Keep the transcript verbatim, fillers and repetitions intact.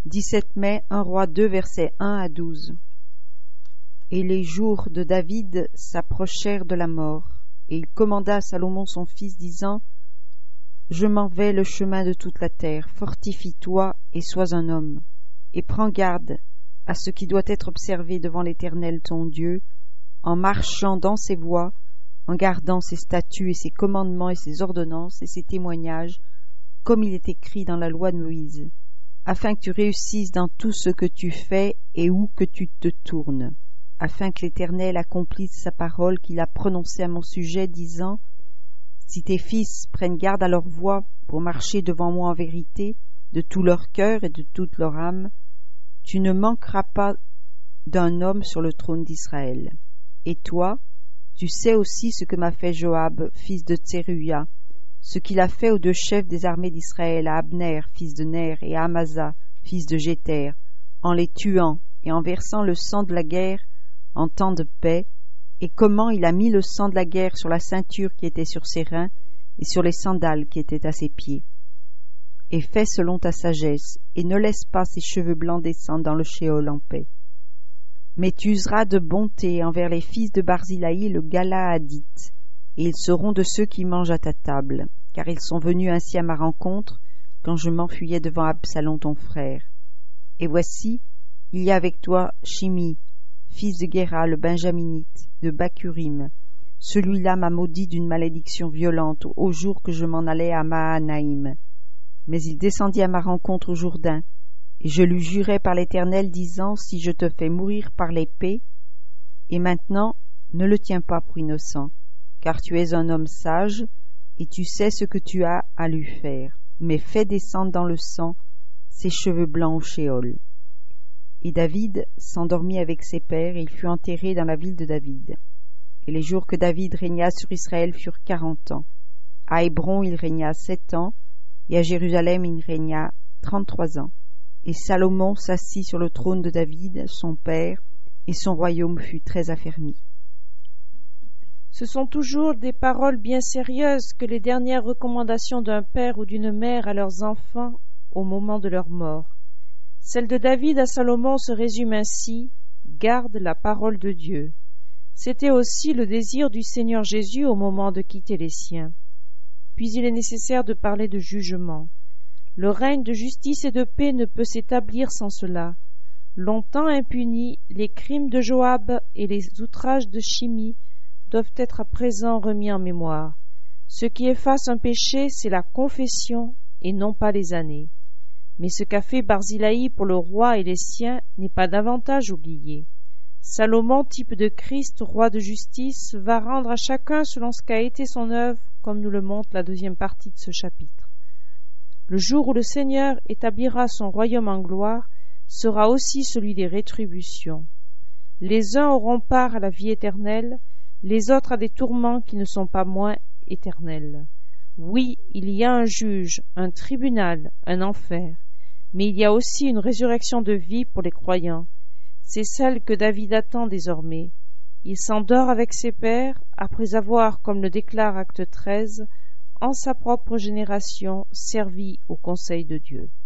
dix-sept mai, un roi deux, versets un à douze. Et les jours de David s'approchèrent de la mort, et il commanda à Salomon son fils, disant: Je m'en vais le chemin de toute la terre, fortifie-toi et sois un homme, et prends garde à ce qui doit être observé devant l'Éternel ton Dieu, en marchant dans ses voies, en gardant ses statuts et ses commandements et ses ordonnances et ses témoignages, comme il est écrit dans la loi de Moïse, afin que tu réussisses dans tout ce que tu fais et où que tu te tournes, afin que l'Éternel accomplisse sa parole qu'il a prononcée à mon sujet, disant: Si tes fils prennent garde à leur voie pour marcher devant moi en vérité, de tout leur cœur et de toute leur âme, tu ne manqueras pas d'un homme sur le trône d'Israël. Et toi, tu sais aussi ce que m'a fait Joab, fils de Tseruya, ce qu'il a fait aux deux chefs des armées d'Israël, à Abner, fils de Ner, et à Amasa, fils de Jéter, en les tuant et en versant le sang de la guerre en temps de paix, et comment il a mis le sang de la guerre sur la ceinture qui était sur ses reins et sur les sandales qui étaient à ses pieds. Et fais selon ta sagesse, et ne laisse pas ses cheveux blancs descendre dans le shéol en paix. Mais tu useras de bonté envers les fils de Barzilai le Galaadite, et ils seront de ceux qui mangent à ta table, car ils sont venus ainsi à ma rencontre quand je m'enfuyais devant Absalom ton frère. Et voici, il y a avec toi Shimi, fils de Guéra le Benjaminite, de Bakurim. Celui-là m'a maudit d'une malédiction violente au jour que je m'en allais à Mahanaïm. Mais il descendit à ma rencontre au Jourdain, et je lui jurai par l'Éternel, disant: Si je te fais mourir par l'épée, et maintenant ne le tiens pas pour innocent, car tu es un homme sage, et tu sais ce que tu as à lui faire, mais fais descendre dans le sang ses cheveux blancs au shéol. Et David s'endormit avec ses pères, et il fut enterré dans la ville de David. Et les jours que David régna sur Israël furent quarante ans. À Hébron il régna sept ans, et à Jérusalem il régna trente-trois ans. Et Salomon s'assit sur le trône de David, son père, et son royaume fut très affermi. Ce sont toujours des paroles bien sérieuses que les dernières recommandations d'un père ou d'une mère à leurs enfants au moment de leur mort. Celle de David à Salomon se résume ainsi: garde la parole de Dieu. C'était aussi le désir du Seigneur Jésus au moment de quitter les siens. Puis il est nécessaire de parler de jugement. Le règne de justice et de paix ne peut s'établir sans cela. Longtemps impunis, les crimes de Joab et les outrages de Shimi doivent être à présent remis en mémoire. Ce qui efface un péché, c'est la confession et non pas les années. Mais ce qu'a fait Barzilai pour le roi et les siens n'est pas davantage oublié. Salomon, type de Christ, roi de justice, va rendre à chacun selon ce qu'a été son œuvre, comme nous le montre la deuxième partie de ce chapitre. Le jour où le Seigneur établira son royaume en gloire sera aussi celui des rétributions. Les uns auront part à la vie éternelle, les autres à des tourments qui ne sont pas moins éternels. Oui, il y a un juge, un tribunal, un enfer, mais il y a aussi une résurrection de vie pour les croyants. C'est celle que David attend désormais. Il s'endort avec ses pères, après avoir, comme le déclare Acte treize, en sa propre génération, servi au conseil de Dieu.